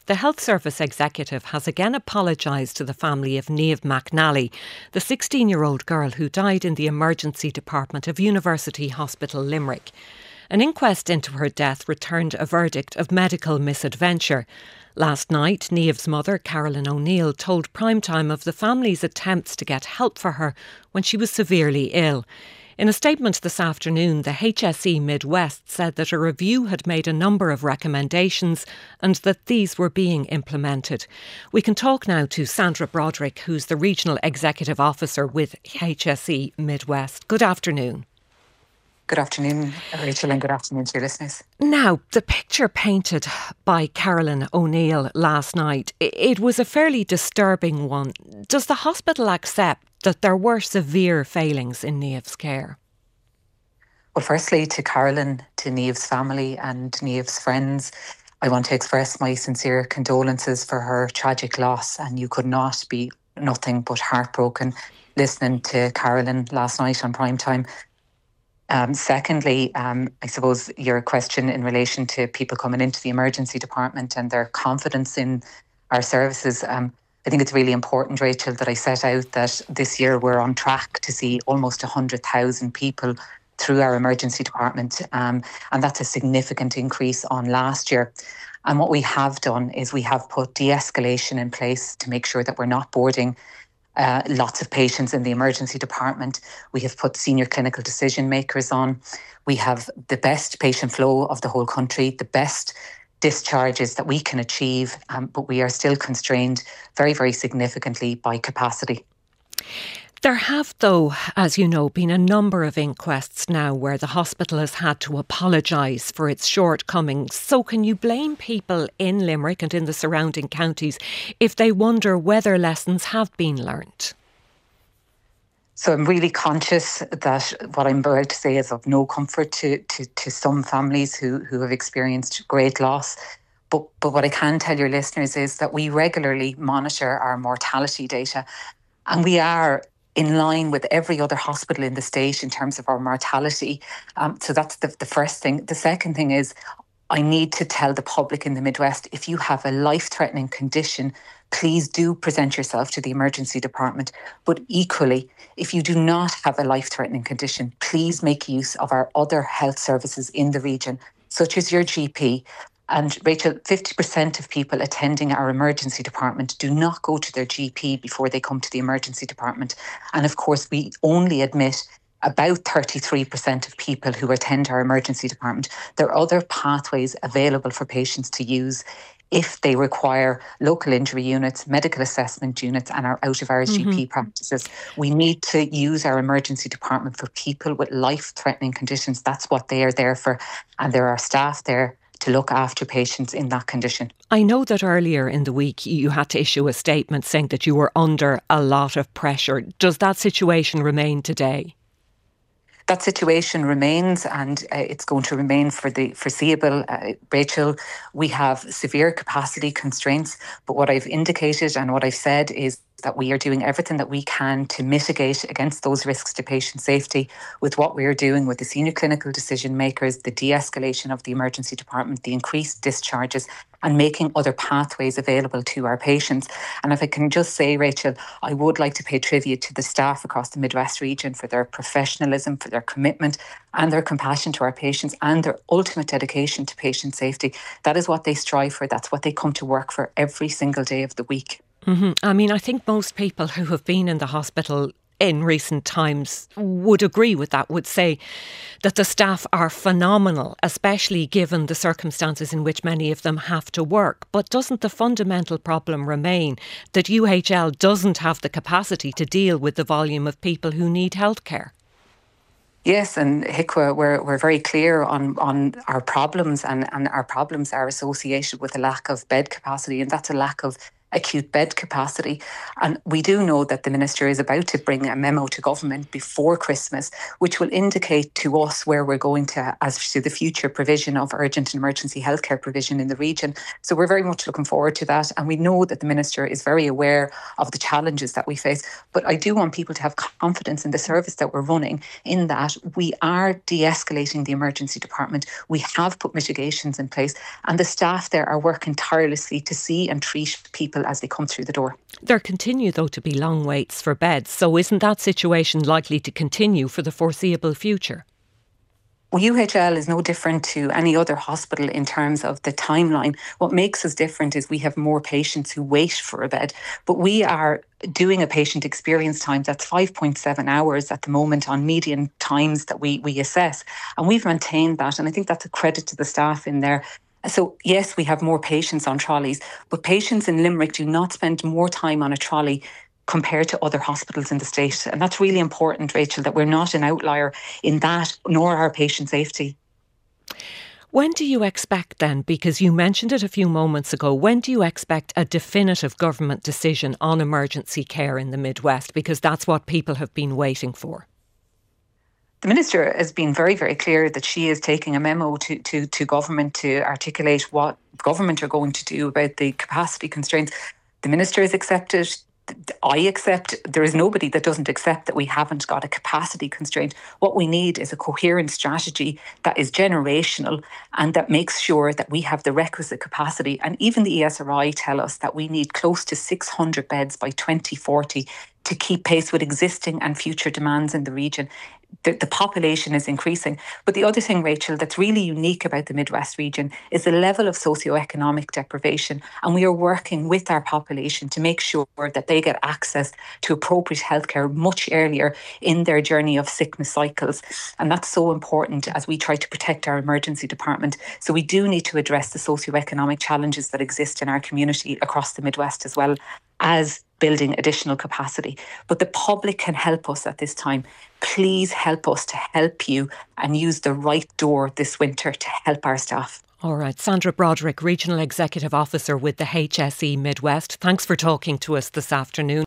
The Health Service executive has again apologised to the family of Niamh McNally, the 16-year-old girl who died in the emergency department of University Hospital Limerick. An inquest into her death returned a verdict of medical misadventure. Last night, Niamh's mother, Carolyn O'Neill, told Primetime of the family's attempts to get help for her when she was severely ill. In a statement this afternoon, the HSE Midwest said that a review had made a number of recommendations and that these were being implemented. We can talk now to Sandra Broderick, who's the Regional Executive Officer with HSE Midwest. Good afternoon. Good afternoon, Rachel, and good afternoon to your listeners. Now, the picture painted by Carolyn O'Neill last night, it was a fairly disturbing one. Does the hospital accept that there were severe failings in Niamh's care? Well, firstly, to Carolyn, to Niamh's family and Niamh's friends, I want to express my sincere condolences for her tragic loss, and you could not be nothing but heartbroken listening to Carolyn last night on Primetime. Secondly, I suppose your question in relation to people coming into the emergency department and their confidence in our services, I think it's really important, Rachel, that I set out that this year we're on track to see almost 100,000 people through our emergency department, and that's a significant increase on last year. And what we have done is we have put de-escalation in place to make sure that we're not boarding lots of patients in the emergency department. We have put senior clinical decision makers on. We have the best patient flow of the whole country, the best discharges that we can achieve, but we are still constrained very, very significantly by capacity. There have, though, as you know, been a number of inquests now where the hospital has had to apologise for its shortcomings. So can you blame people in Limerick and in the surrounding counties if they wonder whether lessons have been learnt? So I'm really conscious that what I'm about to say is of no comfort to some families who have experienced great loss. But what I can tell your listeners is that we regularly monitor our mortality data, and we are in line with every other hospital in the state in terms of our mortality. So that's the first thing. The second thing is I need to tell the public in the Midwest, if you have a life-threatening condition, please do present yourself to the emergency department. But equally, if you do not have a life-threatening condition, please make use of our other health services in the region, such as your GP. And Rachel, 50% of people attending our emergency department do not go to their GP before they come to the emergency department. And of course, we only admit about 33% of people who attend our emergency department. There are other pathways available for patients to use if they require local injury units, medical assessment units, and our out-of-hours GP practices. We need to use our emergency department for people with life-threatening conditions. That's what they are there for. And there are staff there to look after patients in that condition. I know that earlier in the week you had to issue a statement saying that you were under a lot of pressure. Does that situation remain today? That situation remains, and it's going to remain for the foreseeable. Rachel, we have severe capacity constraints, but what I've indicated and what I've said is that we are doing everything that we can to mitigate against those risks to patient safety with what we are doing with the senior clinical decision makers, the de-escalation of the emergency department, the increased discharges, and making other pathways available to our patients. And if I can just say, Rachel, I would like to pay tribute to the staff across the Midwest region for their professionalism, for their commitment and their compassion to our patients and their ultimate dedication to patient safety. That is what they strive for. That's what they come to work for every single day of the week. I mean, I think most people who have been in the hospital in recent times would agree with that, would say that the staff are phenomenal, especially given the circumstances in which many of them have to work. But doesn't the fundamental problem remain that UHL doesn't have the capacity to deal with the volume of people who need healthcare? Yes, and HIQA, we're very clear on our problems, and our problems are associated with a lack of bed capacity, and that's a lack of acute bed capacity. And we do know that the Minister is about to bring a memo to government before Christmas, which will indicate to us where we're going to as to the future provision of urgent and emergency healthcare provision in the region. So we're very much looking forward to that. And we know that the Minister is very aware of the challenges that we face. But I do want people to have confidence in the service that we're running, in that we are de-escalating the emergency department. We have put mitigations in place, and the staff there are working tirelessly to see and treat people as they come through the door. There continue, though, to be long waits for beds. So isn't that situation likely to continue for the foreseeable future? Well, UHL is no different to any other hospital in terms of the timeline. What makes us different is we have more patients who wait for a bed, but we are doing a patient experience time that's 5.7 hours at the moment on median times that we assess. And we've maintained that. And I think that's a credit to the staff in there. So yes, we have more patients on trolleys, but patients in Limerick do not spend more time on a trolley compared to other hospitals in the state. And that's really important, Rachel, that we're not an outlier in that, nor our patient safety. When do you expect then, because you mentioned it a few moments ago, when do you expect a definitive government decision on emergency care in the Midwest? Because that's what people have been waiting for. The Minister has been very, very clear that she is taking a memo to government to articulate what government are going to do about the capacity constraints. The Minister has accepted. I accept. There is nobody that doesn't accept that we haven't got a capacity constraint. What we need is a coherent strategy that is generational and that makes sure that we have the requisite capacity. And even the ESRI tell us that we need close to 600 beds by 2040 to keep pace with existing and future demands in the region. The population is increasing. But the other thing, Rachel, that's really unique about the Midwest region is the level of socioeconomic deprivation. And we are working with our population to make sure that they get access to appropriate healthcare much earlier in their journey of sickness cycles. And that's so important as we try to protect our emergency department. So we do need to address the socioeconomic challenges that exist in our community across the Midwest, as well as building additional capacity. But the public can help us at this time. Please help us to help you and use the right door this winter to help our staff. All right. Sandra Broderick, Regional Executive Officer with the HSE Midwest. Thanks for talking to us this afternoon.